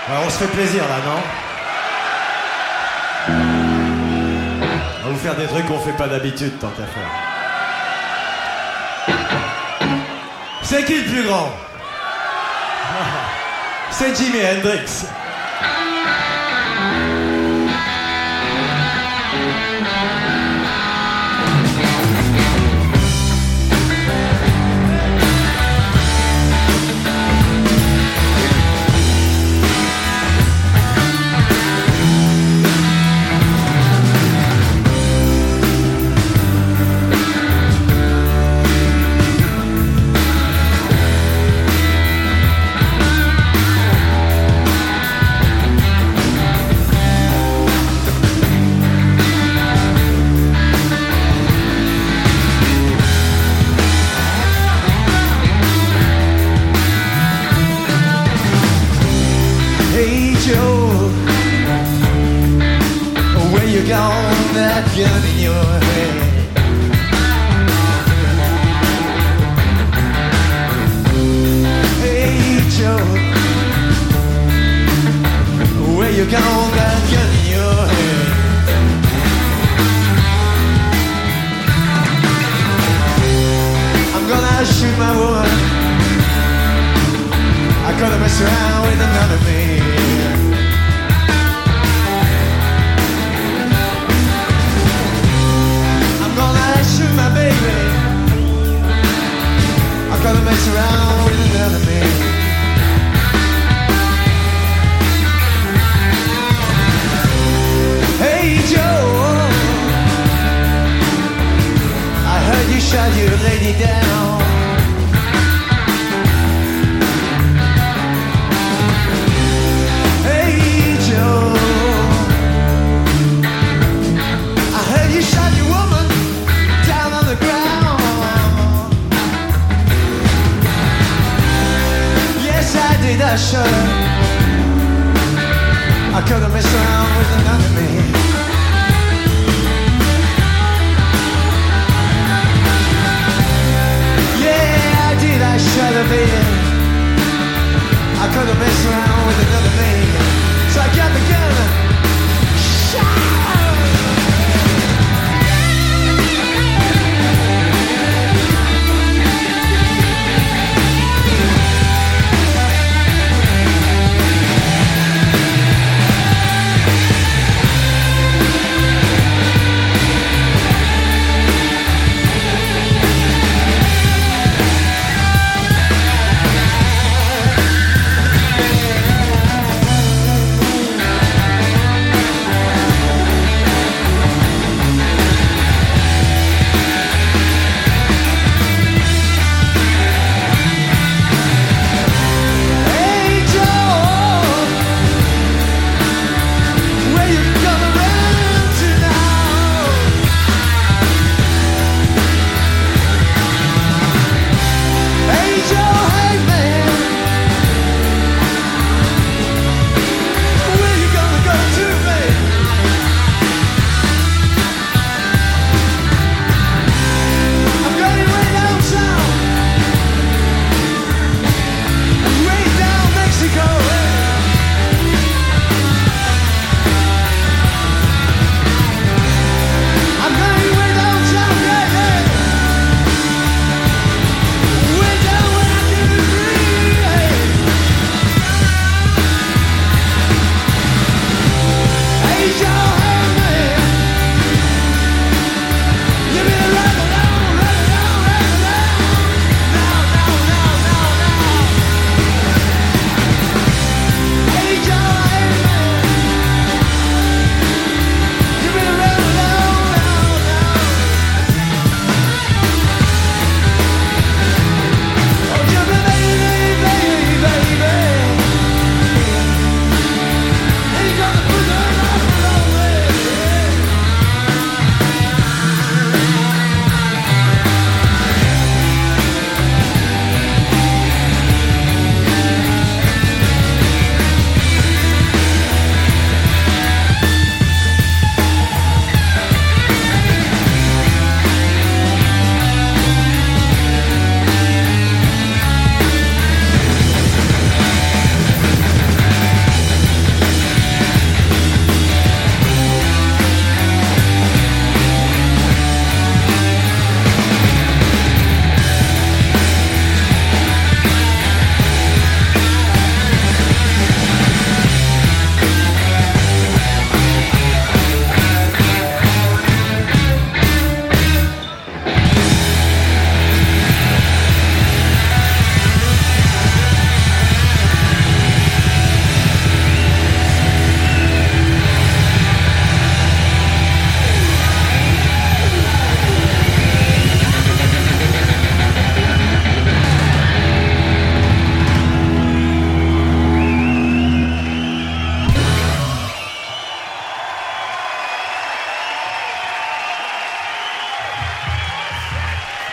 Ouais, on se fait plaisir là, non? On va vous faire des trucs qu'on fait pas d'habitude, tant qu'à faire. C'est qui le plus grand? C'est Jimi Hendrix. You got that gun in your head. Hey Joe, where you got that gun in your head? I'm gonna shoot my woman. I gotta mess around with another man. Shoot my baby. I gotta mess around with another man. Hey Joe, I heard you shot your lady down. Hey Joe, I heard you shot your woman down on the ground. Yes, I did, I should. I could've messed around with another man. Yeah, I did, I should have been.